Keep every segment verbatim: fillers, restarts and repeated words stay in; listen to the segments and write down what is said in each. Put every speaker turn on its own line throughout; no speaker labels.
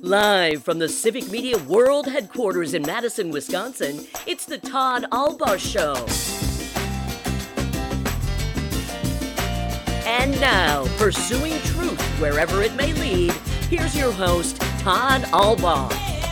Live from the Civic Media World Headquarters in Madison, Wisconsin, it's the Todd Albaugh Show. And now, pursuing truth wherever it may lead, here's your host, Todd Albaugh.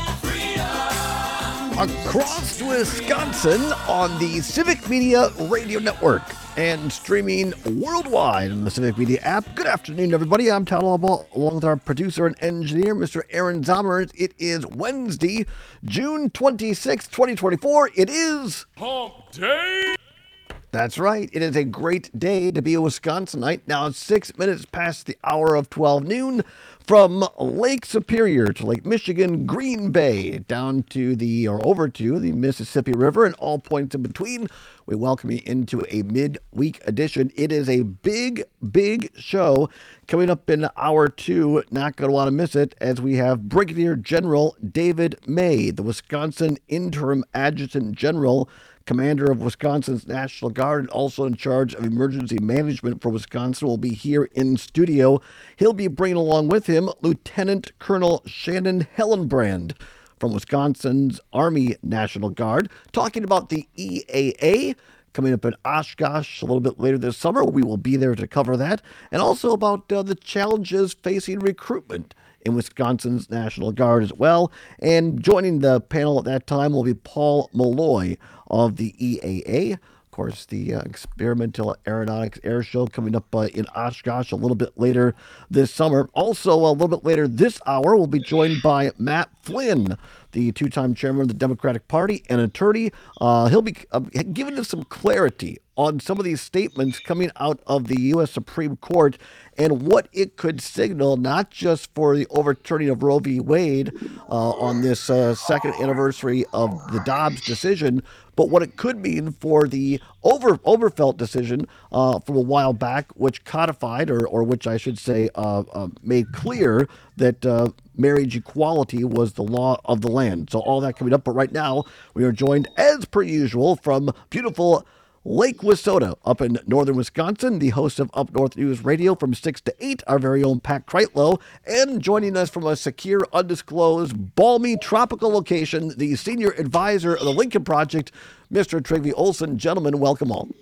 Across Wisconsin on the Civic Media Radio Network and streaming worldwide on the Civic Media app. Good afternoon, everybody. I'm Todd Albaugh, along with our producer and engineer, Mister Aaron Zomer. It is Wednesday, June twenty-sixth, twenty twenty-four. It is
Hump Day.
That's right. It is a great day to be a Wisconsinite. Now it's six minutes past the hour of twelve noon. From Lake Superior to Lake Michigan, Green Bay, down to the, or over to the Mississippi River and all points in between, we welcome you into a midweek edition. It is a big, big show coming up in hour two. Not going to want to miss it, as we have Brigadier General David May, the Wisconsin Interim Adjutant General, Commander of Wisconsin's National Guard, and also in charge of emergency management for Wisconsin, will be here in studio. He'll be bringing along with him Lieutenant Colonel Shannon Hellenbrand from Wisconsin's Army National Guard, talking about the E A A coming up in Oshkosh a little bit later this summer. We will be there to cover that, and also about uh, the challenges facing recruitment in Wisconsin's National Guard as well. And joining the panel at that time will be Paul Malloy of the E A A. Of course, the uh, Experimental Aeronautics Air Show coming up uh, in Oshkosh a little bit later this summer. Also, a little bit later this hour, we'll be joined by Matt Flynn, the two-time chairman of the Democratic Party and attorney. Uh, he'll be uh, giving us some clarity on some of these statements coming out of the U S Supreme Court and what it could signal, not just for the overturning of Roe v. Wade uh, on this uh, second anniversary of the Dobbs decision, but what it could mean for the over Overfelt decision uh, from a while back, which codified, or, or which I should say uh, uh, made clear that uh, marriage equality was the law of the land. So all that coming up. But right now, we are joined, as per usual, from beautiful Lake Wissota up in northern Wisconsin, the host of Up North News Radio from six to eight, our very own Pat Kreitlow, and joining us from a secure, undisclosed, balmy, tropical location, the senior advisor of the Lincoln Project, Mister Trygve Olsen. Gentlemen, welcome all.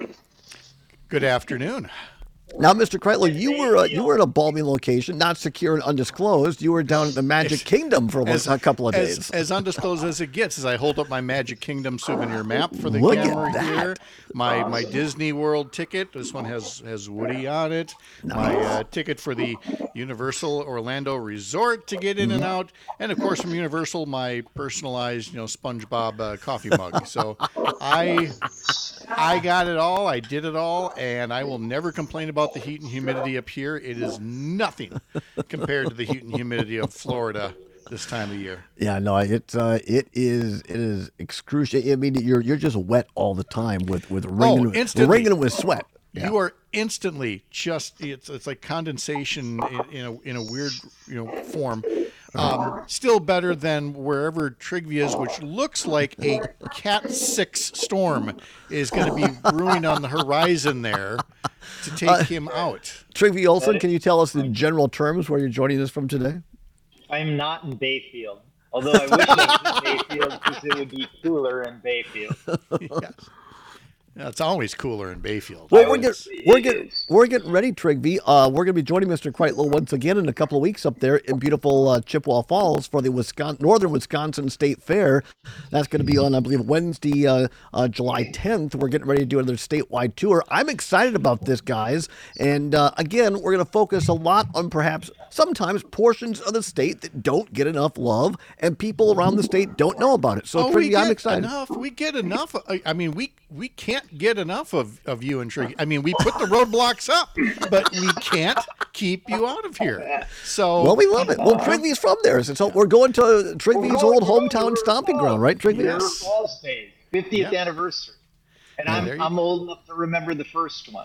Good afternoon.
Now, Mister Kreitlow, you were uh, you were in a balmy location, not secure and undisclosed. You were down at the Magic Kingdom for
as,
a couple of
as,
days.
As undisclosed as it gets, as I hold up my Magic Kingdom souvenir map for the
Look
camera
at that.
here, my my Disney World ticket. This one has has Woody on it. My uh, ticket for the Universal Orlando Resort to get in and out, and of course from Universal, my personalized, you know, SpongeBob uh, coffee mug. So I I got it all. I did it all, and I will never complain about the heat and humidity up here. It is nothing compared to the heat and humidity of Florida this time of year.
Yeah, no, it's uh, it is it is excruciating. I mean, you're you're just wet all the time with with wringing,
Oh, instantly.
wringing with sweat. Yeah.
You are instantly just it's it's like condensation in, in a in a weird, you know, form. Um, still better than wherever Trygve is, which looks like a Cat six storm is going to be brewing on the horizon there to take
Uh,
him out.
Trygve Olsen, can you tell us in general terms where you're joining us from today?
I'm not in Bayfield, although I wish I was in Bayfield because it would be cooler in Bayfield.
Yes. Yeah, it's always cooler in Bayfield.
Well, we're, get,
It
we're, get,
is.
we're getting ready, Trygve. Uh, we're going to be joining Mister Kreitlow once again in a couple of weeks up there in beautiful uh, Chippewa Falls for the Wisconsin, Northern Wisconsin State Fair. That's going to be on, I believe, Wednesday, uh, uh, July tenth. We're getting ready to do another statewide tour. I'm excited about this, guys. And uh, again, we're going to focus a lot on perhaps sometimes portions of the state that don't get enough love and people around the state don't know about it. So,
Oh, we
Trygve, I'm
get
excited.
enough. We get enough. I, I mean, we we can't get enough of, of you and Trygve. I mean, we put the roadblocks up, but we can't keep you out of here. So
Well, we love it. Well, Trygve's from there, so we're going to Trygve's old hometown stomping ground, right, Trygve?
River Falls Day, fiftieth
Yeah.
anniversary. And
Yeah,
I'm
there you
I'm old enough to remember the first one.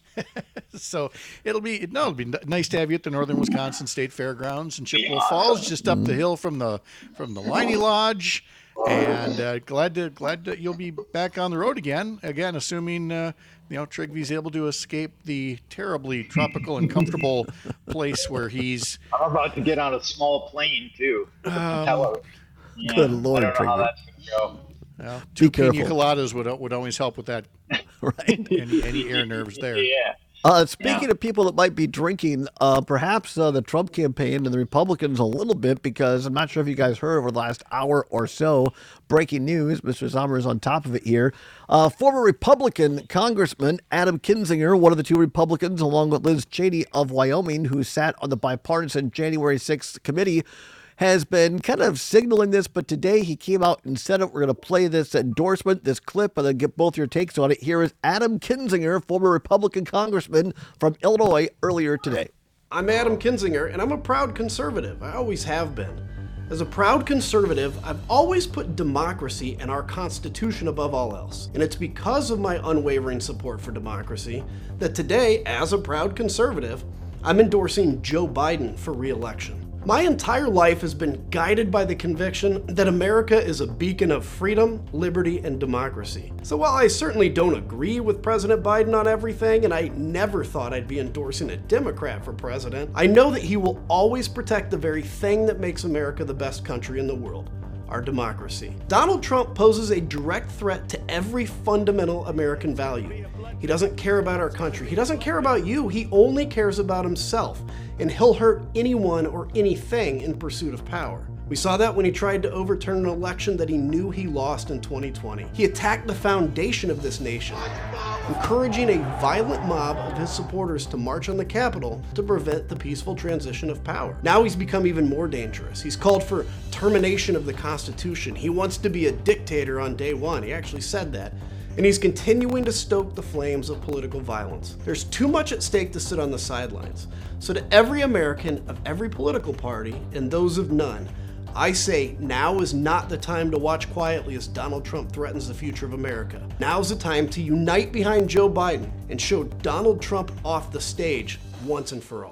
So it'll be no, it'll be n- nice to have you at the Northern Wisconsin State Fairgrounds in Chippewa Falls, just up the hill from the from the Liney Lodge. And uh, glad to glad that you'll be back on the road again. Again, assuming uh, you know Trigvy's able to escape the terribly tropical and comfortable place where he's.
I'm about to get on a small plane too.
Um,
Hello. Yeah,
Good Lord,
I don't know how
Trigby.
that's gonna go.
Well,
Be
two pina
careful.
coladas would would always help with that.
Right.
Any any air nerves there.
Yeah.
Uh, speaking
Yeah.
of people that might be drinking, uh, perhaps uh, the Trump campaign and the Republicans a little bit, because I'm not sure if you guys heard over the last hour or so, breaking news, Mister Sommer is on top of it here. Uh, former Republican Congressman Adam Kinzinger, one of the two Republicans, along with Liz Cheney of Wyoming, who sat on the bipartisan January sixth committee, has been kind of signaling this, but today he came out and said it. We're going to play this endorsement, this clip, and then get both your takes on it. Here is Adam Kinzinger, former Republican congressman from Illinois, earlier today.
I'm Adam Kinzinger, and I'm a proud conservative. I always have been. As a proud conservative, I've always put democracy and our Constitution above all else. And it's because of my unwavering support for democracy that today, as a proud conservative, I'm endorsing Joe Biden for re-election. My entire life has been guided by the conviction that America is a beacon of freedom, liberty, and democracy. So while I certainly don't agree with President Biden on everything, and I never thought I'd be endorsing a Democrat for president, I know that he will always protect the very thing that makes America the best country in the world: our democracy. Donald Trump poses a direct threat to every fundamental American value. He doesn't care about our country. He doesn't care about you. He only cares about himself. And he'll hurt anyone or anything in pursuit of power. We saw that when he tried to overturn an election that he knew he lost in twenty twenty. He attacked the foundation of this nation, encouraging a violent mob of his supporters to march on the Capitol to prevent the peaceful transition of power. Now he's become even more dangerous. He's called for termination of the Constitution. He wants to be a dictator on day one. He actually said that. And he's continuing to stoke the flames of political violence. There's too much at stake to sit on the sidelines. So to every American of every political party, and those of none, I say now is not the time to watch quietly as Donald Trump threatens the future of America. Now's the time to unite behind Joe Biden and show Donald Trump off the stage once and for all.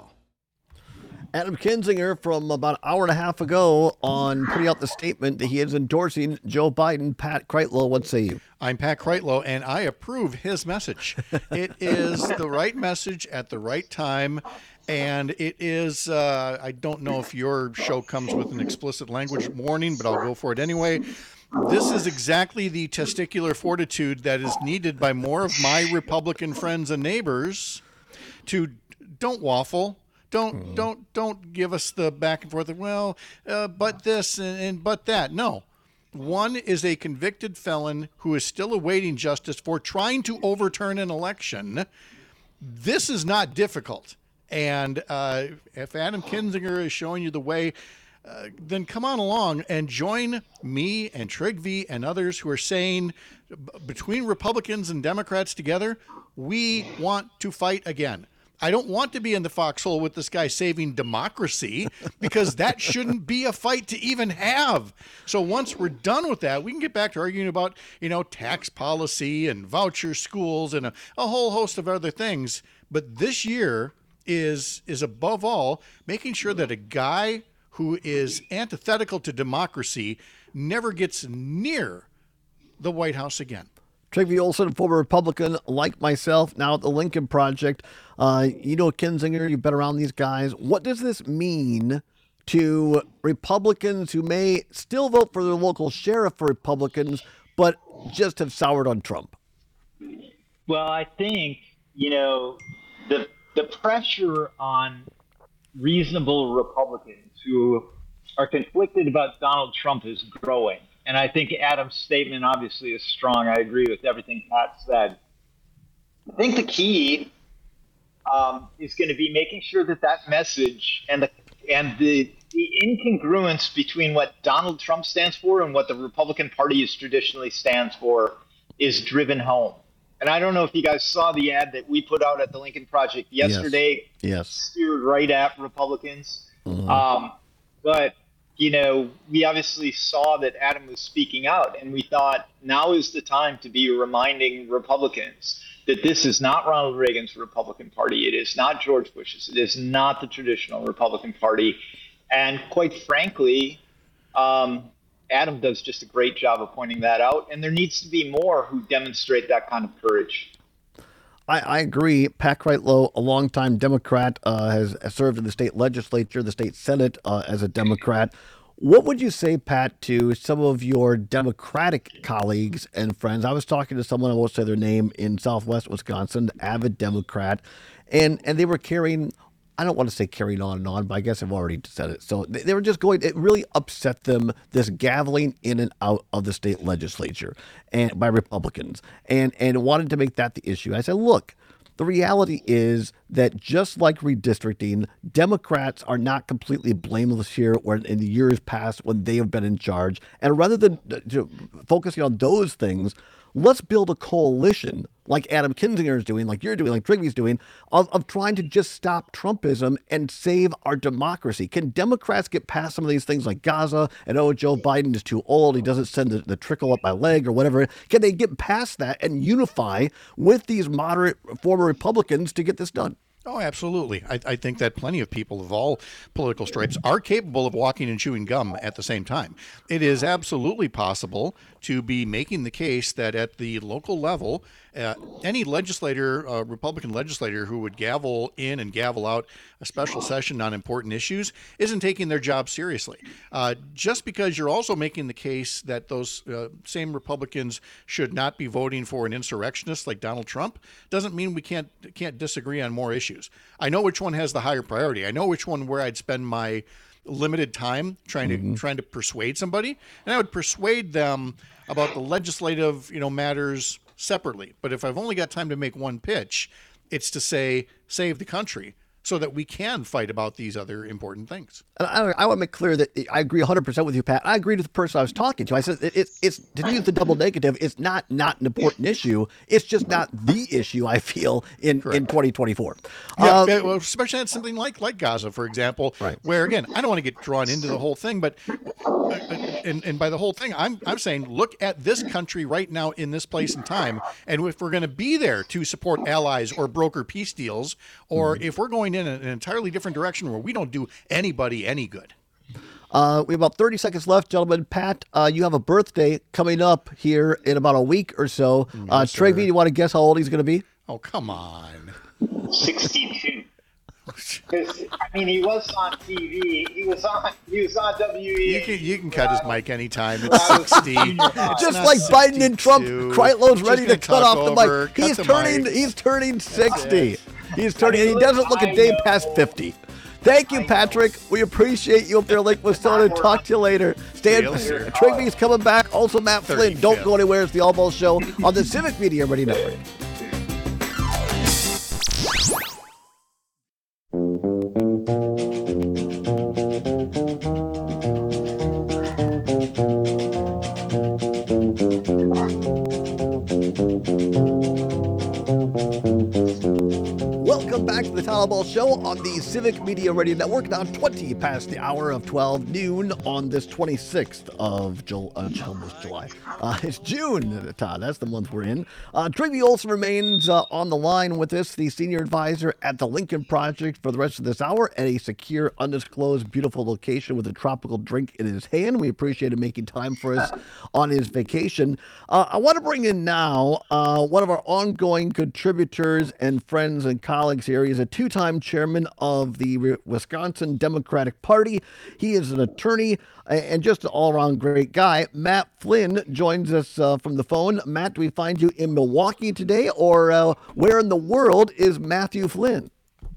Adam Kinzinger from about an hour and a half ago on putting out the statement that he is endorsing Joe Biden. Pat Kreitlow, what say you?
I'm Pat Kreitlow, and I approve his message. It is the right message at the right time, and it is, uh, I don't know if your show comes with an explicit language warning, but I'll go for it anyway. This is exactly the testicular fortitude that is needed by more of my Republican friends and neighbors to don't waffle. Don't don't don't give us the back and forth of, well, uh, but this and, and but that. No. One is a convicted felon who is still awaiting justice for trying to overturn an election. This is not difficult. And uh, if Adam Kinzinger is showing you the way, uh, then come on along and join me and Trigvi and others who are saying, b- between Republicans and Democrats together, we want to fight again. I don't want to be in the foxhole with this guy saving democracy, because that shouldn't be a fight to even have. So once we're done with that, we can get back to arguing about, you know, tax policy and voucher schools and a, a whole host of other things. But this year is is above all making sure that a guy who is antithetical to democracy never gets near the White House again.
Trigvi Olson, former Republican like myself, now at the Lincoln Project. Uh, you know Kinzinger, you've been around these guys. What does this mean to Republicans who may still vote for their local sheriff for Republicans, but just have soured on Trump?
Well, I think, you know, the the pressure on reasonable Republicans who are conflicted about Donald Trump is growing. And I think Adam's statement obviously is strong. I agree with everything Pat said. I think the key um, is going to be making sure that that message and the and the the incongruence between what Donald Trump stands for and what the Republican Party is traditionally stands for is driven home. And I don't know if you guys saw the ad that we put out at the Lincoln Project yesterday.
Yes. Yes.
Steered right at Republicans.
Mm-hmm.
Um, but you know, we obviously saw that Adam was speaking out, and we thought now is the time to be reminding Republicans that this is not Ronald Reagan's Republican Party. It is not George Bush's. It is not the traditional Republican Party. And quite frankly, um, Adam does just a great job of pointing that out. And there needs to be more who demonstrate that kind of courage.
I, I agree. Pat Kreitlow, a longtime Democrat, uh, has served in the state legislature, the state Senate uh, as a Democrat. What would you say, Pat, to some of your Democratic colleagues and friends? I was talking to someone, I won't say their name, in Southwest Wisconsin, avid Democrat, and, and they were carrying, I don't want to say carrying on and on, but I guess I've already said it. So they, they were just going, it really upset them, this gaveling in and out of the state legislature and by Republicans, and, and wanted to make that the issue. I said, look, the reality is that just like redistricting, Democrats are not completely blameless here where in the years past when they have been in charge. And rather than uh, focusing on those things, let's build a coalition like Adam Kinzinger is doing, like you're doing, like Trigvy's doing, of, of trying to just stop Trumpism and save our democracy. Can Democrats get past some of these things like Gaza and, oh, Joe Biden is too old, he doesn't send the, the trickle up my leg or whatever? Can they get past that and unify with these moderate former Republicans to get this done?
Oh, absolutely. I, I think that plenty of people of all political stripes are capable of walking and chewing gum at the same time. It is absolutely possible to be making the case that at the local level, uh, any legislator, uh, Republican legislator who would gavel in and gavel out a special session on important issues isn't taking their job seriously. Uh, just because you're also making the case that those uh, same Republicans should not be voting for an insurrectionist like Donald Trump doesn't mean we can't can't disagree on more issues. I know which one has the higher priority. I know which one where I'd spend my limited time trying to mm-hmm. trying to persuade somebody, and I would persuade them about the legislative, you know, matters separately. But if I've only got time to make one pitch, it's to say save the country so that we can fight about these other important things.
And I, I want to make clear that I agree one hundred percent with you, Pat. I agreed with the person I was talking to. I said it, it, it's, to use the double negative, it's not not an important issue. It's just not the issue, I feel, in, in twenty twenty-four.
Yeah,
uh,
well, especially on something like, like Gaza, for example,
right.
where, again, I don't want to get drawn into the whole thing, but and, and by the whole thing, I'm, I'm saying look at this country right now in this place and time, and if we're going to be there to support allies or broker peace deals, or mm-hmm. if we're going in an entirely different direction where we don't do anybody any good.
Uh, we have about thirty seconds left, gentlemen. Pat, uh, you have a birthday coming up here in about a week or so.
Yes,
uh, Trigby, you want to guess how old he's going to be?
Oh, come on.
sixty-two. I mean, he was on T V. He was on. He was on W E.
You can you can cut his mic anytime. It's sixty. It's
Just like Biden and Trump, Kreitlow's ready to cut off the
over,
mic. He's
the
turning.
mic.
He's turning sixty. He's turning. And he doesn't look a day past fifty. Thank you, Patrick. We appreciate you up there, Lake Wissona. Talk to you later. Stan Trigby's coming back. Also, Matt Flynn. Don't go anywhere. It's the All Balls Show on the Civic Media Ready Network. Welcome back to the Todd Ball Show on the Civic Media Radio Network. Now twenty past the hour of twelve noon on this twenty-sixth of July. Uh, almost July. Uh, it's June, Todd. That's the month we're in. Uh, Trigby Olson remains uh, on the line with us, the senior advisor at the Lincoln Project for the rest of this hour at a secure, undisclosed, beautiful location with a tropical drink in his hand. We appreciate him making time for us on his vacation. Uh, I want to bring in now uh, one of our ongoing contributors and friends and colleagues here. He's a two-time chairman of the Wisconsin Democratic Party. He is an attorney and just an all-around great guy. Matt Flynn joins us uh, from the phone. Matt, do we find you in Milwaukee today, or uh, where in the world is Matthew Flynn?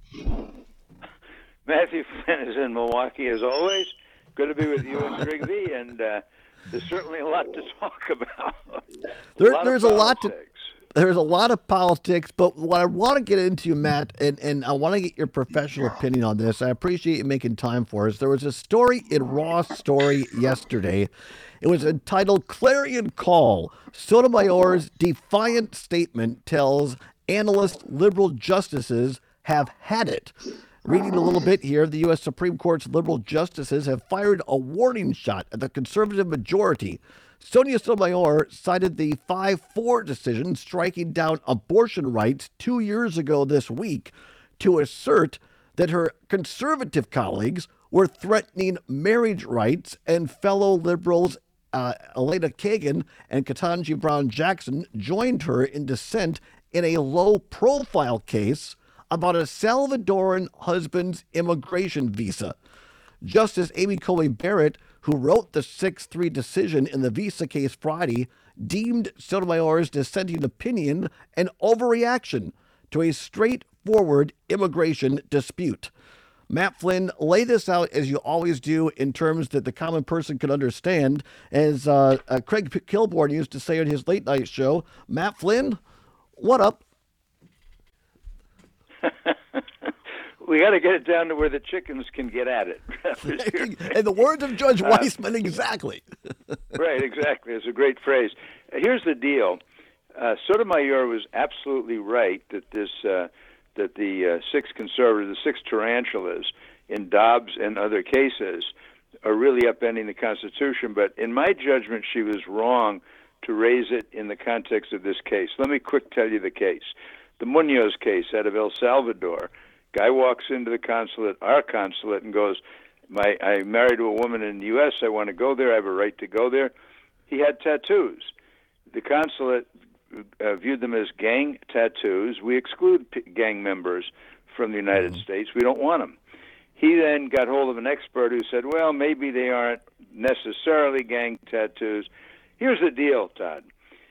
Matthew Flynn is in Milwaukee, as always. Good to be with you and Trigby, and uh, there's certainly a lot to talk about.
There,
a
there's a lot to There's a lot of politics, but what I want to get into, Matt, and, and I want to get your professional opinion on this. I appreciate you making time for us. There was a story in Raw Story yesterday. It was entitled Clarion Call. Sotomayor's defiant statement tells analyst liberal justices have had it. Reading a little bit here, the U S Supreme Court's liberal justices have fired a warning shot at the conservative majority, Sonia Sotomayor cited the five four decision striking down abortion rights two years ago this week to assert that her conservative colleagues were threatening marriage rights, and fellow liberals uh, Elena Kagan and Ketanji Brown Jackson joined her in dissent in a low-profile case about a Salvadoran husband's immigration visa. Justice Amy Coney Barrett, who wrote the six three decision in the visa case Friday, deemed Sotomayor's dissenting opinion an overreaction to a straightforward immigration dispute. Matt Flynn, lay this out as you always do in terms that the common person can understand. As uh, uh, Craig P- Kilborn used to say on his late night show, Matt Flynn, what up?
We got to get it down to where the chickens can get at it.
In the words of Judge Weissman, exactly.
Right, exactly. It's a great phrase. Here's the deal. Uh, Sotomayor was absolutely right that this uh, that the uh, six conservatives, the six tarantulas in Dobbs and other cases are really upending the Constitution. But in my judgment, she was wrong to raise it in the context of this case. Let me quick tell you the case. The Munoz case out of El Salvador. Guy walks into the consulate, our consulate, and goes, "My, I'm married to a woman in the U S. I want to go there. I have a right to go there." He had tattoos. The consulate uh, viewed them as gang tattoos. We exclude p- gang members from the United mm-hmm. States. We don't want them. He then got hold of an expert who said, well, maybe they aren't necessarily gang tattoos. Here's the deal, Todd.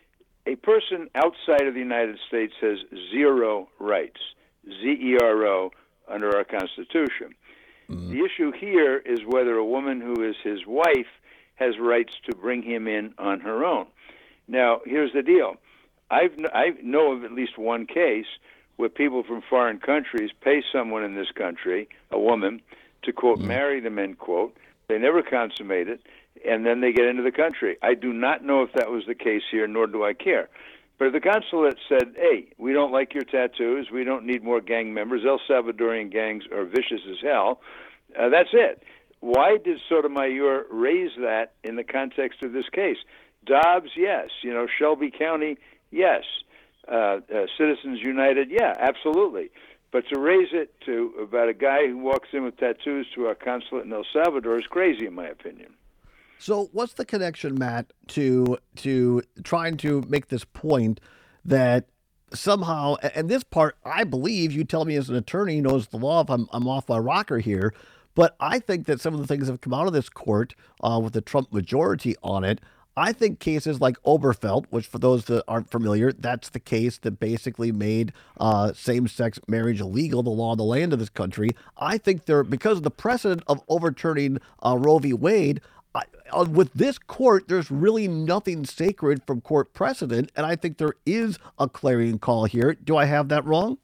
A person outside of the United States has zero rights. Z E R O, under our Constitution. Mm-hmm. The issue here is whether a woman who is his wife has rights to bring him in on her own. Now, here's the deal. I've, I know of at least one case where people from foreign countries pay someone in this country, a woman, to, quote, mm-hmm. marry them, end quote. They never consummate it, and then they get into the country. I do not know if that was the case here, nor do I care. But if the consulate said, hey, we don't like your tattoos, we don't need more gang members, El Salvadorian gangs are vicious as hell, uh, that's it. Why did Sotomayor raise that in the context of this case? Dobbs, yes. You know, Shelby County, yes. Uh, uh, Citizens United, yeah, absolutely. But to raise it to about a guy who walks in with tattoos to our consulate in El Salvador is crazy, in my opinion.
So what's the connection, Matt, to to trying to make this point that somehow, and this part, I believe, you tell me as an attorney who knows the law if I'm, I'm off my rocker here, but I think that some of the things that have come out of this court uh, with the Trump majority on it, I think cases like Oberfeld, which for those that aren't familiar, that's the case that basically made uh, same-sex marriage illegal, the law of the land of this country. I think they're, because of the precedent of overturning uh, Roe v. Wade, I, uh, with this court, there's really nothing sacred from court precedent, and I think there is a clarion call here. Do I have that wrong?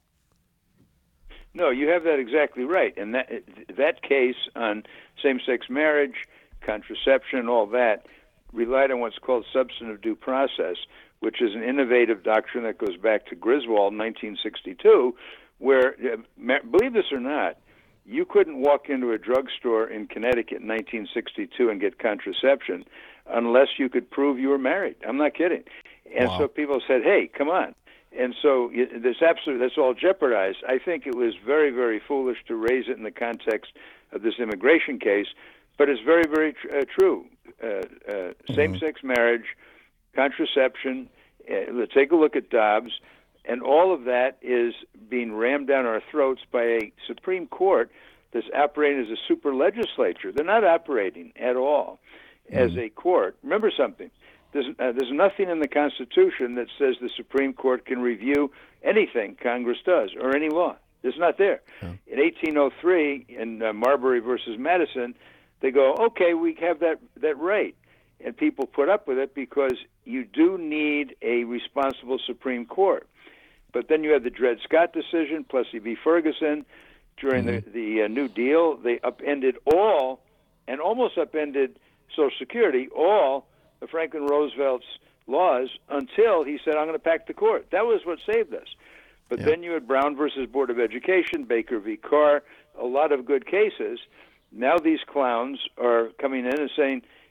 No, you have that exactly right. And that that case on same-sex marriage, contraception, all that, relied on what's called substantive due process, which is an innovative doctrine that goes back to Griswold in nineteen sixty-two, where, uh, believe this or not, you couldn't walk into a drugstore in Connecticut in nineteen sixty-two and get contraception unless you could prove you were married. I'm not kidding. And wow. So people said, hey, come on. And so there's absolutely, that's all jeopardized. I think it was very, very foolish to raise it in the context of this immigration case, but it's very, very tr- uh, true. Uh, uh, mm-hmm. Same-sex marriage, contraception, uh, let's take a look at Dobbs, and all of that is being rammed down our throats by a Supreme Court that's operating as a super legislature. They're not operating at all mm-hmm. as a court. Remember something. There's, uh, there's nothing in the Constitution that says the Supreme Court can review anything Congress does or any law. It's not there. Yeah. In eighteen oh three, in uh, Marbury versus Madison, they go, okay, we have that, that right. And people put up with it because you do need a responsible Supreme Court. But then you have the Dred Scott decision, Plessy v. Ferguson. During mm-hmm. the, the uh, New Deal, they upended all, and almost upended Social Security, all of Franklin Roosevelt's laws until he said, I'm going to pack the court. That was what saved us. But yeah. then you had Brown versus Board of Education, Baker v. Carr, a lot of good cases. Now these clowns are coming in and saying,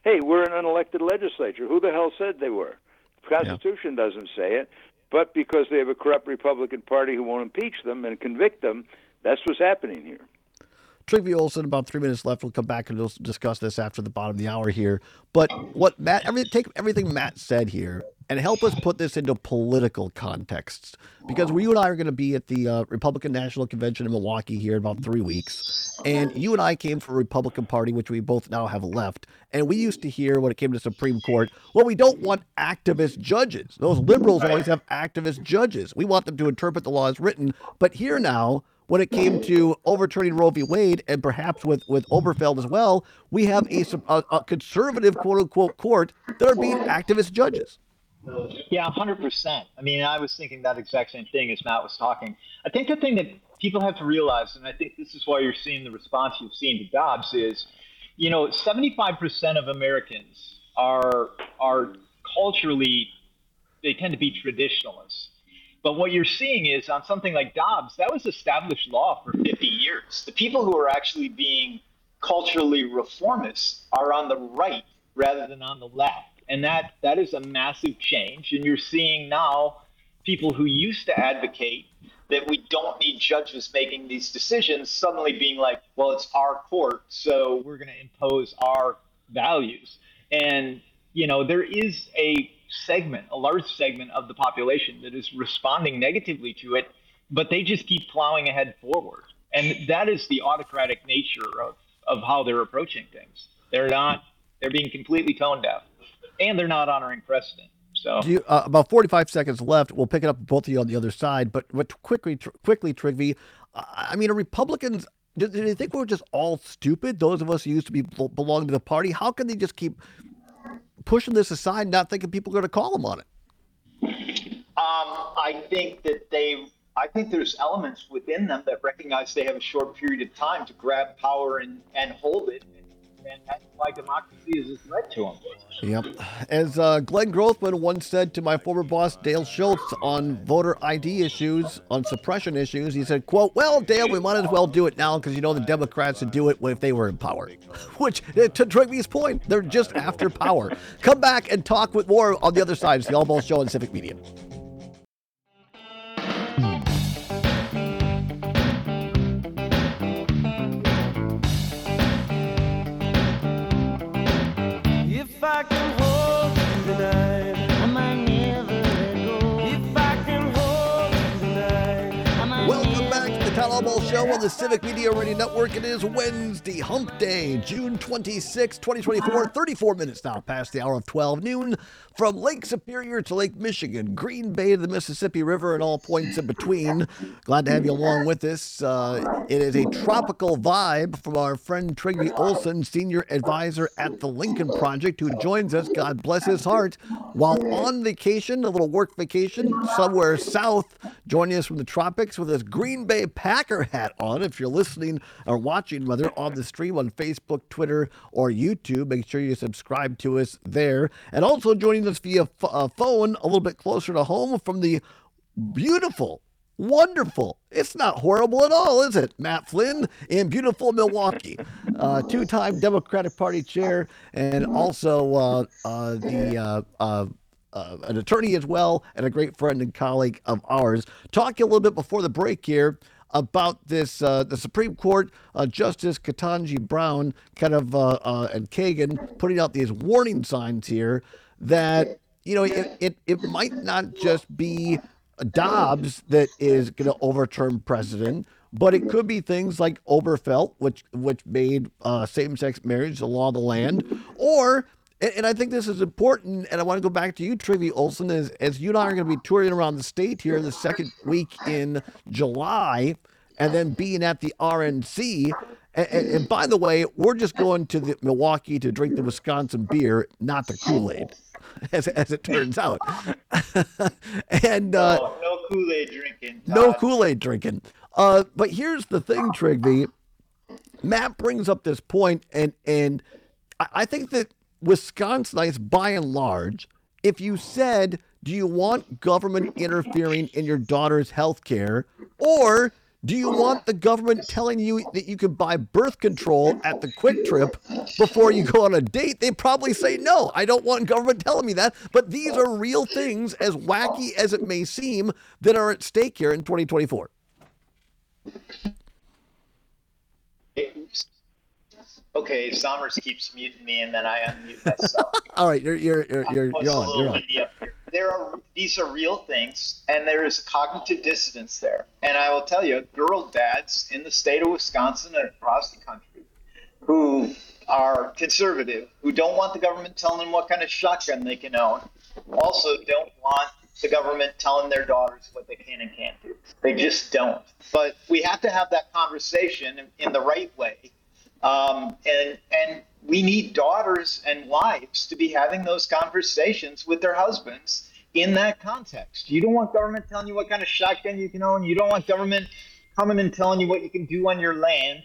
hey, we're an unelected legislature. Who the hell said they were? The Constitution yeah. doesn't say it, but because they have a corrupt Republican Party who won't impeach them and convict them, that's what's happening here.
Trygve Olsen, about three minutes left. We'll come back and we'll discuss this after the bottom of the hour here. But what Matt, every, take everything Matt said here and help us put this into political contexts. Because you and I are going to be at the uh, Republican National Convention in Milwaukee here in about three weeks. And you and I came from a Republican Party, which we both now have left. And we used to hear when it came to Supreme Court, well, we don't want activist judges. Those liberals always have activist judges. We want them to interpret the law as written. But here now, when it came to overturning Roe v. Wade, and perhaps with, with Obergefell as well, we have a, a, a conservative, quote-unquote, court that are being activist judges.
Yeah, one hundred percent. I mean, I was thinking that exact same thing as Matt was talking. I think the thing that people have to realize, and I think this is why you're seeing the response you've seen to Dobbs, is, you know, seventy-five percent of Americans are are culturally, they tend to be traditionalists. But what you're seeing is on something like Dobbs, that was established law for fifty years. The people who are actually being culturally reformist are on the right rather than on the left. And that, that is a massive change. And you're seeing now people who used to advocate that we don't need judges making these decisions suddenly being like, well, it's our court, so we're going to impose our values. And, you know, there is a segment, a large segment of the population that is responding negatively to it, but they just keep plowing ahead forward. And that is the autocratic nature of, of how they're approaching things. They're not, they're being completely tone deaf, and they're not honoring precedent. So
Do you, uh, about forty-five seconds left. We'll pick it up both of you on the other side, but, but quickly, tr- quickly, Trygve, I mean, are Republicans, do, do they think we're just all stupid? Those of us who used to be belong to the party, how can they just keep pushing this aside, not thinking people are going to call them on it?
Um, I think that they, I think there's elements within them that recognize they have a short period of time to grab power and, and hold it. And that's why democracy is a threat to them.
Yep. As uh, Glenn Grothman once said to my former boss, Dale Schultz, on voter I D issues, on suppression issues, he said, quote, well, Dale, we might as well do it now because, you know, the Democrats would do it if they were in power. Which, to Trygve's point, they're just after power. Come back and talk with more on the other side. It's the All Balls Show on Civic Media.
If I can hold you tonight, I might never let go. If I can hold you tonight, I might
Welcome back to the Town All Balls Show on the Civic Media Radio Network. It is Wednesday, Hump Day, June twenty-sixth, twenty twenty-four. thirty-four minutes now past the hour of twelve noon. From Lake Superior to Lake Michigan, Green Bay to the Mississippi River, and all points in between. Glad to have you along with us. Uh, it is a tropical vibe from our friend Trygve Olsen, Senior Advisor at the Lincoln Project, who joins us, God bless his heart, while on vacation, a little work vacation, somewhere south, joining us from the tropics with his Green Bay Packer hat on. If you're listening or watching, whether on the stream on Facebook, Twitter, or YouTube, make sure you subscribe to us there. And also joining us via f- uh, phone a little bit closer to home from the beautiful, wonderful, it's not horrible at all, is it? Matt Flynn in beautiful Milwaukee, uh, two-time Democratic Party chair, and also uh, uh, the uh, uh, uh, an attorney as well, and a great friend and colleague of ours. Talking a little bit before the break here about this, uh, the Supreme Court uh, Justice Ketanji Brown, kind of, uh, uh, and Kagan putting out these warning signs here that, you know, it, it, it might not just be Dobbs that is going to overturn precedent, but it could be things like Obergefell, which which made uh, same-sex marriage the law of the land, or, and, and I think this is important, and I want to go back to you, Trygve Olsen, as, as you and I are going to be touring around the state here the second week in July, and then being at the R N C. And, and, and by the way, we're just going to the Milwaukee to drink the Wisconsin beer, not the Kool-Aid, as, as it turns out. and uh,
no, no Kool-Aid drinking. Todd.
No Kool-Aid drinking. Uh, but here's the thing, Trygve. Matt brings up this point, and and I, I think that Wisconsinites, by and large, if you said, do you want government interfering in your daughter's health care, or Do you want the government telling you that you can buy birth control at the Quick Trip before you go on a date? They probably say, no, I don't want government telling me that. But these are real things, as wacky as it may seem, that are at stake here in twenty twenty-four.
Okay, Somers keeps muting me, and then I unmute myself.
All right, you're you're you're you're, you're on. You're on.
There are these are real things, and there is cognitive dissonance there. And I will tell you, girl dads in the state of Wisconsin and across the country who are conservative, who don't want the government telling them what kind of shotgun they can own, also don't want the government telling their daughters what they can and can't do. They just don't. But we have to have that conversation in, in the right way. Um, and and we need daughters and wives to be having those conversations with their husbands in that context. You don't want government telling you what kind of shotgun you can own. You don't want government coming and telling you what you can do on your land.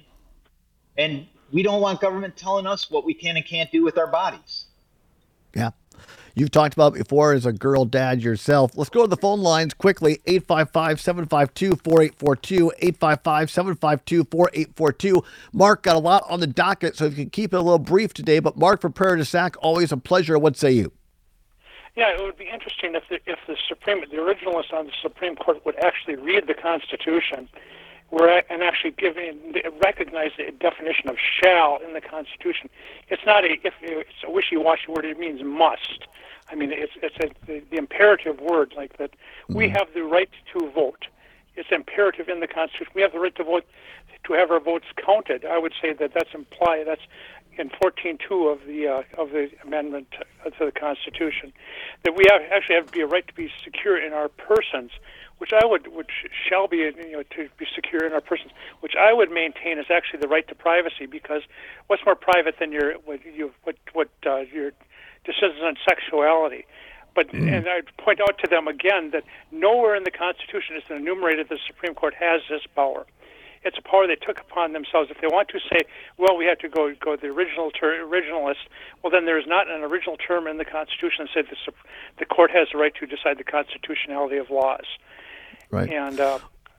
And we don't want government telling us what we can and can't do with our bodies.
Yeah. You've talked about before as a girl dad yourself. Let's go to the phone lines quickly. eight five five, seven five two, four eight four two, eight five five, seven five two, four eight four two. Mark, got a lot on the docket, so if you can keep it a little brief today. But Mark from Prairie du Sac, always a pleasure. What say you?
Yeah, it would be interesting if the, if the Supreme, the originalists on the Supreme Court would actually read the Constitution where, and actually give in, recognize the definition of shall in the Constitution. It's not a, if it's a wishy-washy word, it means must. I mean, it's it's a, the, the imperative word, like that. Mm-hmm. We have the right to vote. It's imperative in the Constitution. We have the right to vote, to have our votes counted. I would say that that's implied. That's in fourteen two of the uh, of the amendment to the Constitution. That we have, actually have to be a right to be secure in our persons, which I would, which shall be, you know, to be secure in our persons, which I would maintain is actually the right to privacy. Because what's more private than your what you what what uh, your decisions on sexuality? But mm. and I'd point out to them again that nowhere in the Constitution is it enumerated the Supreme Court has this power. It's a power they took upon themselves. If they want to say, well, we have to go go the original ter- originalist, well, then there is not an original term in the Constitution that said the, the court has the right to decide the constitutionality of laws.
Right.
And uh,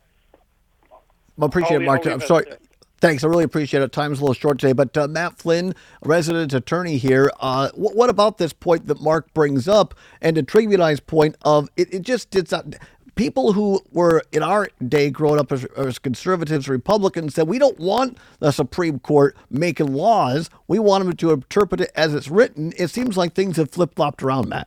well, appreciate it, Mark. I'm sorry. It. Thanks. I really appreciate it. Time's a little short today. But uh, Matt Flynn, resident attorney here, uh, what, what about this point that Mark brings up and to Tribunine's point of it, it just did not... People who were in our day growing up as, as conservatives, Republicans, said we don't want the Supreme Court making laws. We want them to interpret it as it's written. It seems like things have flip-flopped around, Matt.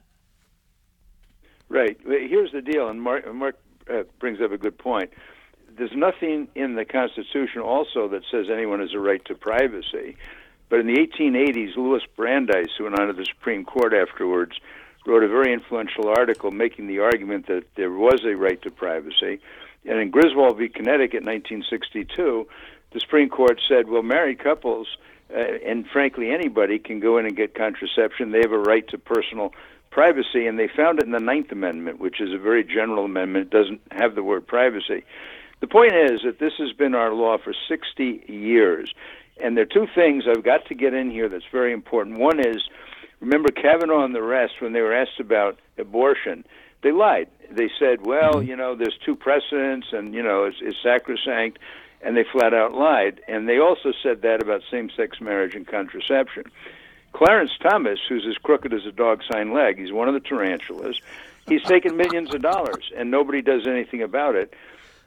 Right. Here's the deal, and Mark, Mark uh, brings up a good point. There's nothing in the Constitution also that says anyone has a right to privacy. But in the eighteen eighties, Louis Brandeis, who went on to the Supreme Court afterwards, wrote a very influential article making the argument that there was a right to privacy. And in Griswold v. Connecticut in nineteen sixty-two, the Supreme Court said, well, married couples, uh, and frankly anybody, can go in and get contraception. They have a right to personal privacy, and they found it in the Ninth Amendment, which is a very general amendment. It doesn't have the word privacy. The point is that this has been our law for sixty years, and there are two things I've got to get in here that's very important. One is, remember Kavanaugh and the rest, when they were asked about abortion, they lied. They said, well, you know, there's two precedents and, you know, it's, it's sacrosanct, and they flat out lied. And they also said that about same-sex marriage and contraception. Clarence Thomas, who's as crooked as a dog's hind leg, he's one of the tarantulas, he's taken millions of dollars, and nobody does anything about it.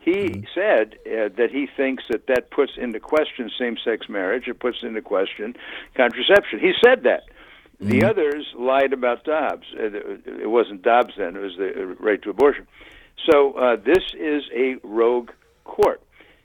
He said uh, that he thinks that that puts into question same-sex marriage, it puts into question contraception. He said that. The mm-hmm. others lied about Dobbs. It wasn't Dobbs then, it was the right to abortion. So uh, this is a rogue court.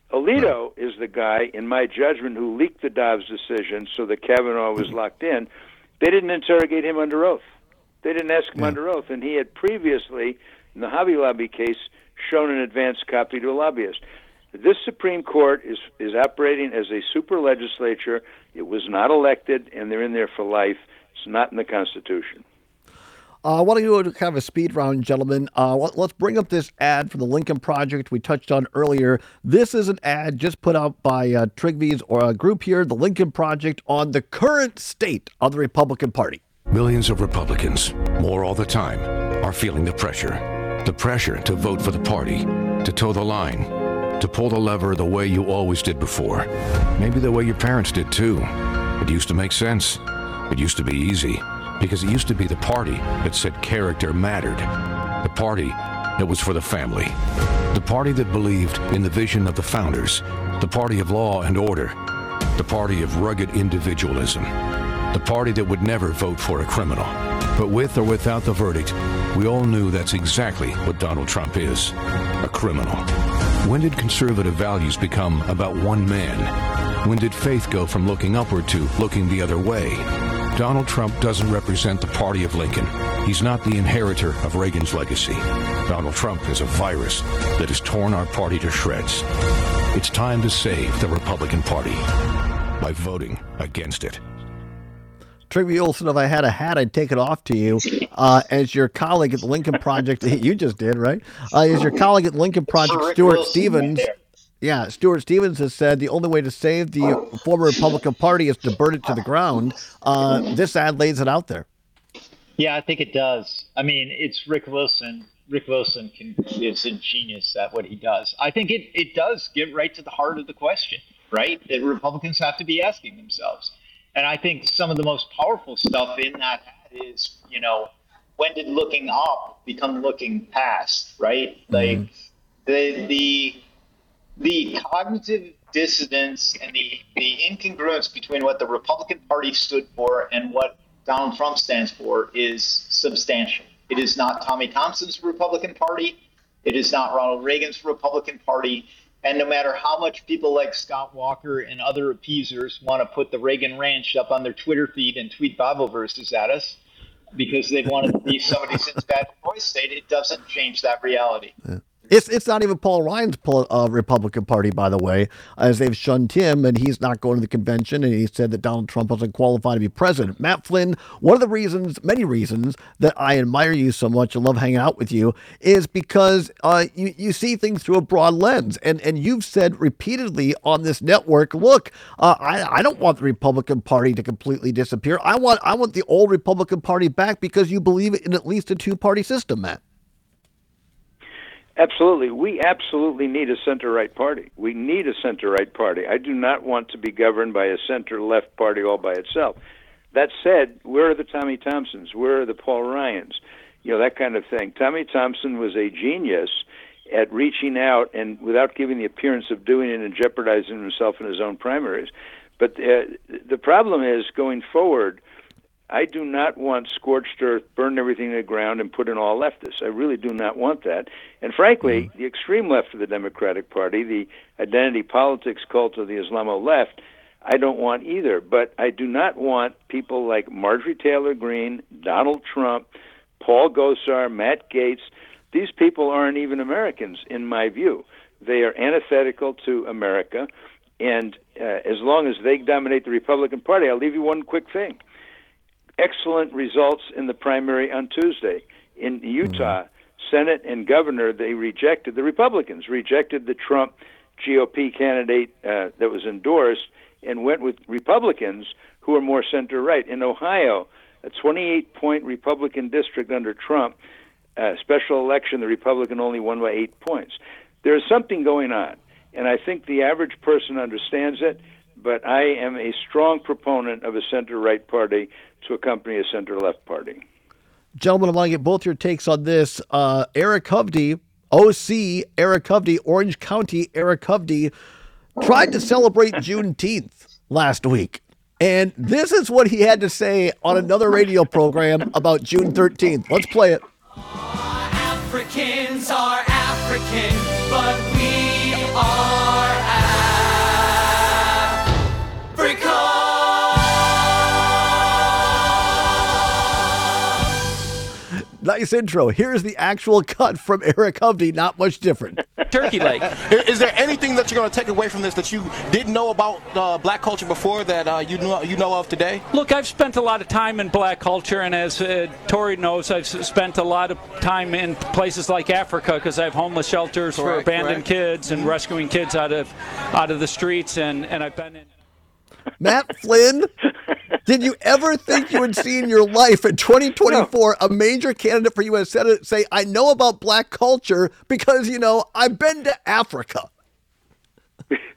Alito right. is the guy, in my judgment, who leaked the Dobbs decision so that Kavanaugh was locked in. They didn't interrogate him under oath. They didn't ask him yeah. under oath. And he had previously, in the Hobby Lobby case, shown an advanced copy to a lobbyist. This Supreme Court is is operating as a super legislature. It was not elected, and they're in there for life. It's not in the Constitution.
Uh, I want to do kind of a speed round, gentlemen. Uh, let's bring up this ad from the Lincoln Project we touched on earlier. This is an ad just put out by uh, Trigvi's or a group here, the Lincoln Project, on the current state of the Republican Party.
Millions of Republicans, more all the time, are feeling the pressure. The pressure to vote for the party, to toe the line, to pull the lever the way you always did before. Maybe the way your parents did too. It used to make sense. It used to be easy, because it used to be the party that said character mattered. The party that was for the family. The party that believed in the vision of the founders. The party of law and order. The party of rugged individualism. The party that would never vote for a criminal. But with or without the verdict, we all knew that's exactly what Donald Trump is, a criminal. When did conservative values become about one man? When did faith go from looking upward to looking the other way? Donald Trump doesn't represent the party of Lincoln. He's not the inheritor of Reagan's legacy. Donald Trump is a virus that has torn our party to shreds. It's time to save the Republican Party by voting against it.
Trigby Olson, if I had a hat, I'd take it off to you. Uh, as your colleague at the Lincoln Project, you just did, right? Uh, as your colleague at the Lincoln Project, Stuart Stevens, yeah, Stuart Stevens has said the only way to save the former Republican Party is to burn it to the ground. Uh, this ad lays it out there.
Yeah, I think it does. I mean, it's Rick Wilson. Rick Wilson can, is a genius at what he does. I think it, it does get right to the heart of the question, right? That Republicans have to be asking themselves. And I think some of the most powerful stuff in that is, you know, when did looking up become looking past, right? Like mm-hmm. the the the cognitive dissonance and the, the incongruence between what the Republican Party stood for and what Donald Trump stands for is substantial. It is not Tommy Thompson's Republican Party. It is not Ronald Reagan's Republican Party. And no matter how much people like Scott Walker and other appeasers want to put the Reagan Ranch up on their Twitter feed and tweet Bible verses at us because they've wanted to be somebody since Bad Boy State, it doesn't change that reality.
Yeah. It's it's not even Paul Ryan's uh, Republican Party, by the way, as they've shunned him, and he's not going to the convention, and he said that Donald Trump wasn't qualified to be president. Matt Flynn, one of the reasons, many reasons, that I admire you so much and love hanging out with you is because uh, you, you see things through a broad lens, and, and you've said repeatedly on this network, look, uh, I, I don't want the Republican Party to completely disappear. I want I want the old Republican Party back because you believe in at least a two-party system, Matt.
Absolutely. We absolutely need a center-right party. We need a center-right party. I do not want to be governed by a center-left party all by itself. That said, where are the Tommy Thompsons? Where are the Paul Ryans? You know, that kind of thing. Tommy Thompson was a genius at reaching out and without giving the appearance of doing it and jeopardizing himself in his own primaries. But uh, the problem is, going forward, I do not want scorched earth, burn everything to the ground, and put in all leftists. I really do not want that. And frankly, mm-hmm. the extreme left of the Democratic Party, the identity politics cult of the Islamo left, I don't want either. But I do not want people like Marjorie Taylor Greene, Donald Trump, Paul Gosar, Matt Gaetz. These people aren't even Americans, in my view. They are antithetical to America. And uh, as long as they dominate the Republican Party, I'll leave you one quick thing. Excellent results in the primary on Tuesday. In Utah, mm-hmm. Senate and governor, they rejected, the Republicans rejected the Trump G O P candidate uh, that was endorsed and went with Republicans who are more center-right. In Ohio, a twenty-eight point Republican district under Trump, uh, special election, the Republican only won by eight points. There's something going on, and I think the average person understands it, but I am a strong proponent of a center-right party to accompany a center-left party.
Gentlemen, I want to get both your takes on this. Uh, Eric Hovde, O C Eric Hovde, Orange County Eric Hovde, tried to celebrate Juneteenth last week. And this is what he had to say on another radio program about June thirteenth. Let's play it.
Africans are African, but we are Africa.
Nice intro. Here's the actual cut from Eric Hovde. Not much different.
Turkey leg. Is there anything that you're going to take away from this that you didn't know about uh, black culture before that uh, you know you know of today?
Look, I've spent a lot of time in black culture, and as uh, Tori knows, I've spent a lot of time in places like Africa because I have homeless shelters correct, for abandoned correct. kids and mm-hmm. rescuing kids out of out of the streets, and, and I've been in.
Matt Flynn, did you ever think you would see in your life in twenty twenty-four no. a major candidate for U S Senate say, I know about black culture because, you know, I've been to Africa?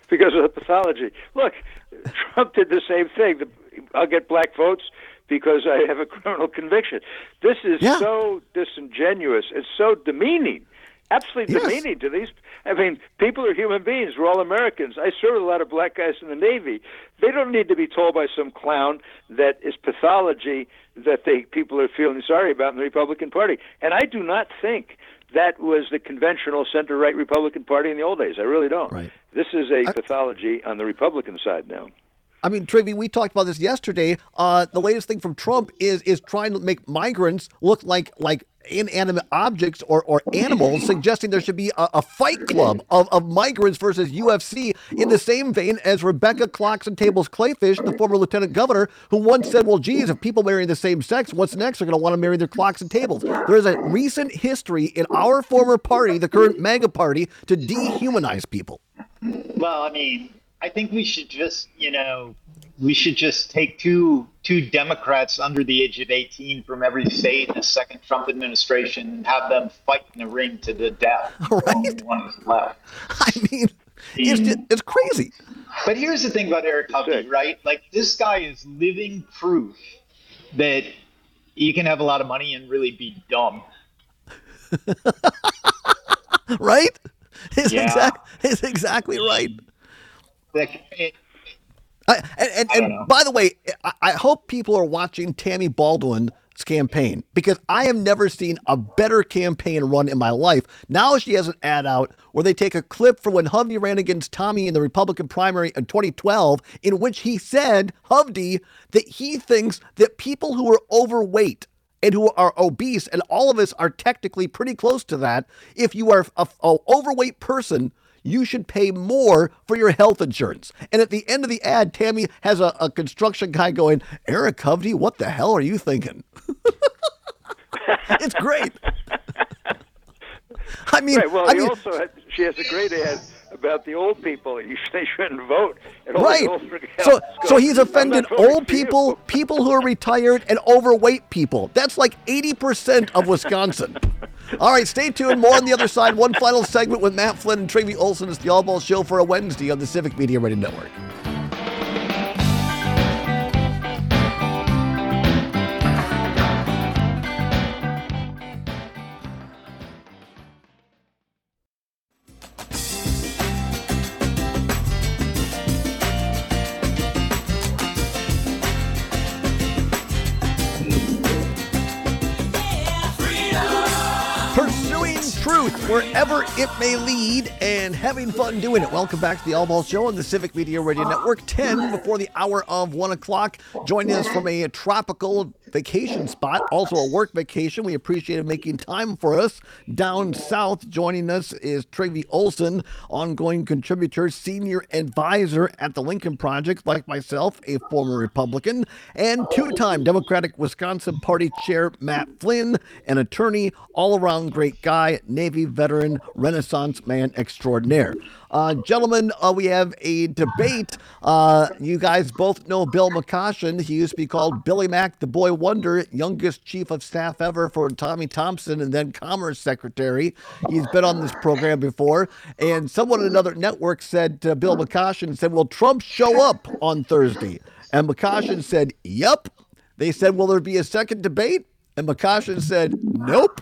because of the pathology. Look, Trump did the same thing. The, I'll get black votes because I have a criminal conviction. This is
Yeah.
so disingenuous. It's so demeaning. Absolutely
Yes.
demeaning to these. I mean, people are human beings. We're all Americans. I serve with a lot of black guys in the Navy. They don't need to be told by some clown that is pathology that they people are feeling sorry about in the Republican Party. And I do not think that was the conventional center-right Republican Party in the old days. I really don't.
Right.
This is a
I-
pathology on the Republican side now.
I mean, Trivy, we talked about this yesterday. Uh, the latest thing from Trump is is trying to make migrants look like like inanimate objects or, or animals, suggesting there should be a, a fight club of, of migrants versus U F C in the same vein as Rebecca Clocks Tables Clayfish, the former lieutenant governor, who once said, well, geez, if people marry the same sex, what's next? They're going to want to marry their clocks and tables. There is a recent history in our former party, the current MAGA party, to dehumanize people.
Well, I mean, I think we should just, you know, we should just take two two Democrats under the age of eighteen from every state in the second Trump administration and have them fight in the ring to the death.
Right.
One is left.
I mean, it's just, it's crazy.
But here's the thing about Eric Hovde, right? Like, this guy is living proof that you can have a lot of money and really be dumb.
Right? It's,
Yeah.
exact, it's exactly right.
Like, it,
I, and and,
I don't
and
know.
by the way, I, I hope people are watching Tammy Baldwin's campaign, because I have never seen a better campaign run in my life. Now she has an ad out where they take a clip from when Hovde ran against Tommy in the Republican primary in twenty twelve, in which he said, Hovde, that he thinks that people who are overweight and who are obese, and all of us are technically pretty close to that, if you are a, a overweight person, you should pay more for your health insurance. And at the end of the ad, Tammy has a, a construction guy going, Eric Hovde, what the hell are you thinking? It's great. I mean,
right. Well,
I
he
mean,
also had, she has a great ad about the old people. You they shouldn't vote. And all the
right.
older guys
So,
go,
so he's
"I'm
offended
not voting
old
for you."
people, people who are retired, and overweight people. That's like eighty percent of Wisconsin. All right, stay tuned. More on the other side. One final segment with Matt Flynn and Travie Olson. It's the All Ball Show for a Wednesday on the Civic Media Radio Network. Pursuing truth wherever it may lead and having fun doing it. Welcome back to the All Ball Show on the Civic Media Radio Network. ten before the hour of one o'clock. Joining us from a tropical vacation spot, also a work vacation. We appreciate him making time for us. Down south, joining us is Travie Olson, ongoing contributor, senior advisor at the Lincoln Project, like myself, a former Republican, and two-time Democratic Wisconsin Party Chair Matt Flynn, an attorney, all-around great guy, Navy veteran, Renaissance man extraordinaire. Uh, gentlemen, uh, we have a debate. Uh, you guys both know Bill McCoshen. He used to be called Billy Mack, the boy wonder, youngest chief of staff ever for Tommy Thompson, and then Commerce Secretary. He's been on this program before. And someone at another network said to Bill McCoshen, said, will Trump show up on Thursday? And McCoshen said, yep. They said, will there be a second debate? And McCoshen said, nope.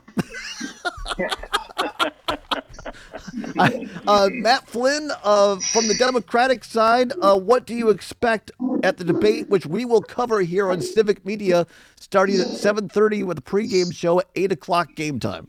I, uh, Matt Flynn, uh, from the Democratic side, uh, what do you expect at the debate, which we will cover here on Civic Media, starting at seven thirty with a pregame show at eight o'clock game time?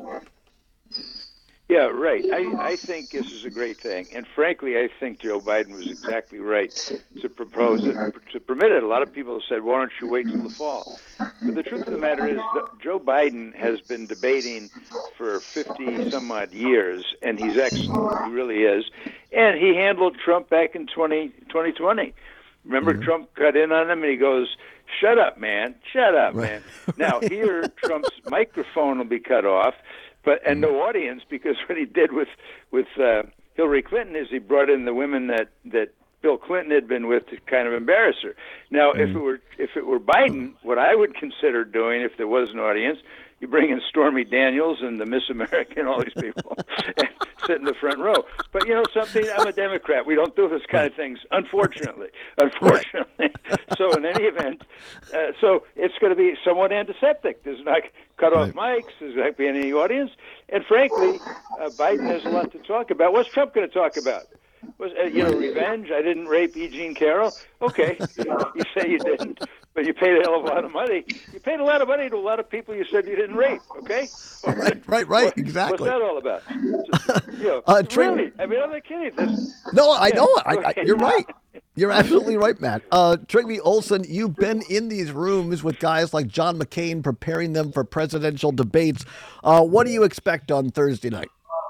Yeah, right. I, I think this is a great thing. And frankly, I think Joe Biden was exactly right to propose it, to permit it. A lot of people have said, why don't you wait till the fall? But the truth of the matter is that Joe Biden has been debating for fifty some odd years, and he's excellent. He really is. And he handled Trump back in twenty twenty. Remember, mm-hmm. Trump cut in on him, and he goes, shut up, man. Shut up, right. man. Now, here, Trump's microphone will be cut off. But and no audience, because what he did with with uh, Hillary Clinton is he brought in the women that, that Bill Clinton had been with to kind of embarrass her. Now, mm-hmm. if it were if it were Biden, what I would consider doing if there was an audience you bring in Stormy Daniels and the Miss America and all these people and sit in the front row. But you know something? I'm a Democrat. We don't do this kind of things, unfortunately. Unfortunately. So in any event, uh, so it's going to be somewhat antiseptic. There's not cut off mics. There's not going to be any audience. And frankly, uh, Biden has a lot to talk about. What's Trump going to talk about? Was uh, you know revenge? I didn't rape E. Jean Carroll. Okay, you say you didn't, but you paid a hell of a lot of money. You paid a lot of money to a lot of people you said you didn't rape. Okay,
right, right, right,
what,
exactly.
What's that all about? Just, you know,
uh, Trey,
really? I mean, I'm not kidding. This,
no, I
yeah,
know. I, I,
okay.
you're right. You're absolutely right, Matt. Uh, Trygve Olsen, you've been in these rooms with guys like John McCain, preparing them for presidential debates. Uh, what do you expect on Thursday night?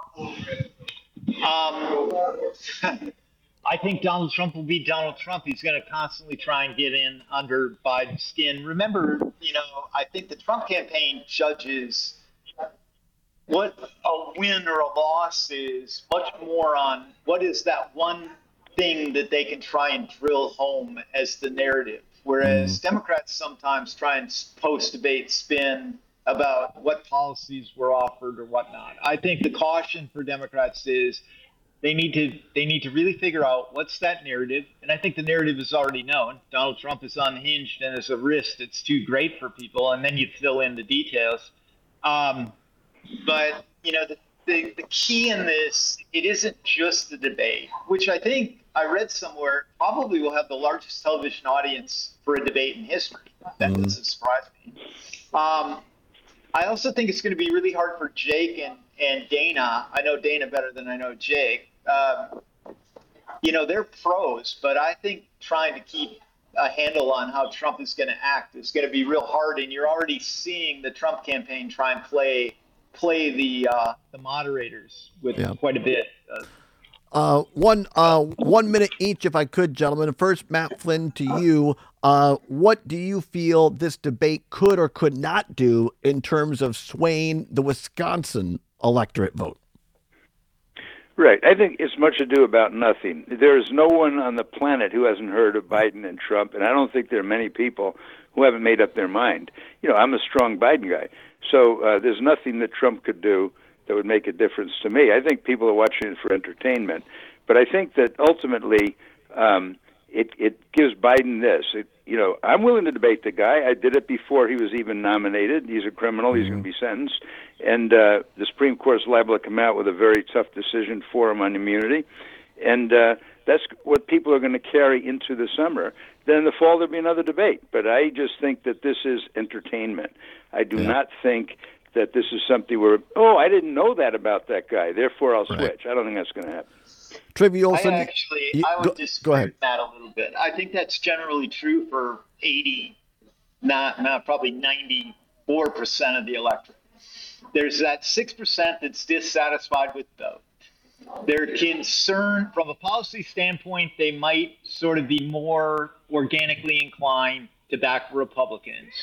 Um, I think Donald Trump will be Donald Trump. He's going to constantly try and get in under Biden's skin. Remember, you know, I think the Trump campaign judges what a win or a loss is much more on what is that one thing that they can try and drill home as the narrative. Whereas mm. Democrats sometimes try and post-debate spin about what policies were offered or whatnot. I think the caution for Democrats is they need to they need to really figure out what's that narrative. And I think the narrative is already known. Donald Trump is unhinged and is a risk that's too great for people. And then you fill in the details. Um, but, you know, the, the, the key in this, it isn't just the debate, which I think I read somewhere probably will have the largest television audience for a debate in history. That mm. doesn't surprise me. Um, I also think it's going to be really hard for Jake and, and Dana. I know Dana better than I know Jake. Um, you know, they're pros, but I think trying to keep a handle on how Trump is going to act is going to be real hard. And you're already seeing the Trump campaign try and play play the uh, the moderators with yeah. quite a bit. Uh,
Uh, one, uh, one minute each, if I could, gentlemen. First, Matt Flynn, to you. Uh, what do you feel this debate could or could not do in terms of swaying the Wisconsin electorate vote?
Right. I think it's much ado about nothing. There is no one on the planet who hasn't heard of Biden and Trump, and I don't think there are many people who haven't made up their mind. You know, I'm a strong Biden guy, so uh, there's nothing that Trump could do that would make a difference to me. I think people are watching it for entertainment, but I think that ultimately um, it it gives Biden this. It, you know, I'm willing to debate the guy. I did it before he was even nominated. He's a criminal. He's going to be sentenced, and uh, the Supreme Court is liable to come out with a very tough decision for him on immunity, and uh, that's what people are going to carry into the summer. Then in the fall there'll be another debate. But I just think that this is entertainment. I do yeah. not think that this is something where, oh, I didn't know that about that guy, therefore I'll switch. Right. I don't think that's going to happen.
Trygve Olsen,
I actually,
you,
I would
go,
disagree
go ahead.
with that a little bit. I think that's generally true for eighty, not, not probably ninety-four percent of the electorate. There's that six percent that's dissatisfied with the vote. They're concerned from a policy standpoint, they might sort of be more organically inclined to back Republicans.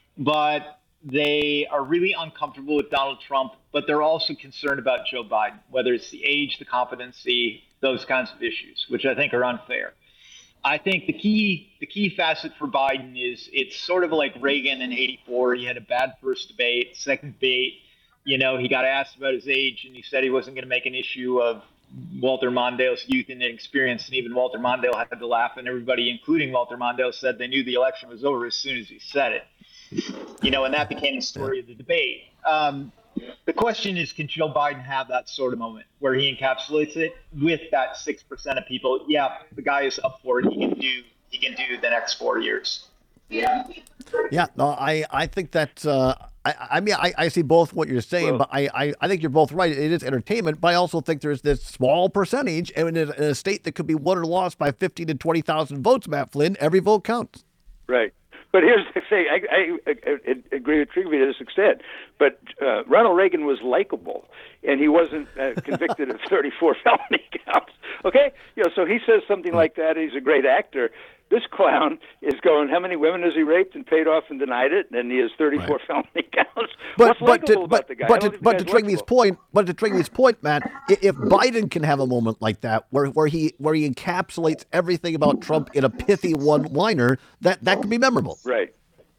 But they are really uncomfortable with Donald Trump, but they're also concerned about Joe Biden, whether it's the age, the competency, those kinds of issues, which I think are unfair. I think the key the key facet for Biden is it's sort of like Reagan in eighty-four. He had a bad first debate, second debate, you know, he got asked about his age and he said he wasn't going to make an issue of Walter Mondale's youth and inexperience, and even Walter Mondale had to laugh, and everybody, including Walter Mondale, said they knew the election was over as soon as he said it. You know, and that became the story of the debate. Um, the question is, can Joe Biden have that sort of moment where he encapsulates it with that six percent of people? Yeah, the guy is up for it. He can do. He can do the next four years. Yeah.
Yeah. No, I. I think that. Uh, I. I mean, I, I see both what you're saying, well, but I, I. I think you're both right. It is entertainment, but I also think there's this small percentage, and in a, in a state that could be won or lost by fifteen to twenty thousand votes, Matt Flynn, every vote counts.
Right. But here's the thing, I, I, I, I agree with Trygve to this extent, but uh, Ronald Reagan was likable, and he wasn't uh, convicted of thirty-four felony counts, okay? You know, so he says something like that, he's a great actor. This clown is going, how many women has he raped and paid off and denied it? And he has thirty-four right. felony counts.
But,
What's
but, to,
about
but,
the guy?
but, to, but to Trygve's point, but to Trygve's point, Matt, if Biden can have a moment like that, where where he where he encapsulates everything about Trump in a pithy one-liner, that that could be memorable.
Right.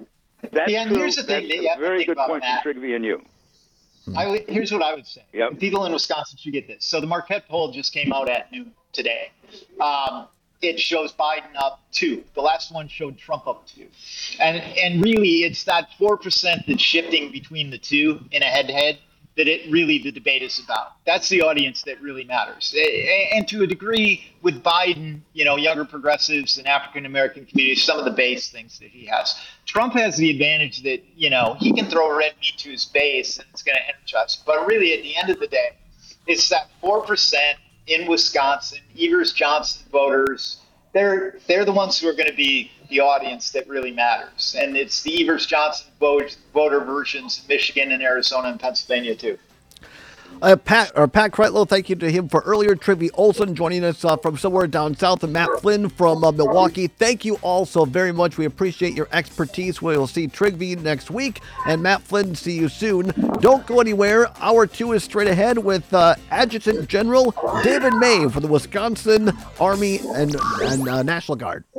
That's
Yeah, and
true.
here's the thing
That's
that you
a
have to
very
think
good
about,
point
Matt.
from Trigby and you.
I would, here's what I would say.
Yep.
People in Wisconsin should get this. So the Marquette poll just came out at noon today. Um, it shows Biden up two. The last one showed Trump up two. And and really, it's that four percent that's shifting between the two in a head-to-head that it really the debate is about. That's the audience that really matters. And to a degree, with Biden, you know, younger progressives and African-American communities, some of the base things that he has. Trump has the advantage that, you know, he can throw red meat to his base and it's going to energize. But really, at the end of the day, it's that four percent in Wisconsin, Evers Johnson voters. They're they're the ones who are going to be the audience that really matters. And it's the Evers Johnson vote, voter versions in Michigan and Arizona and Pennsylvania, too.
Uh, Pat or Pat Kreitlow, thank you to him for earlier. Trivy Olson joining us uh, from somewhere down south, and Matt Flynn from uh, Milwaukee. Thank you all so very much. We appreciate your expertise. We'll see Trigby next week, and Matt Flynn, see you soon. Don't go anywhere. Hour two is straight ahead with uh, Adjutant General David May for the Wisconsin Army and, and uh, National Guard.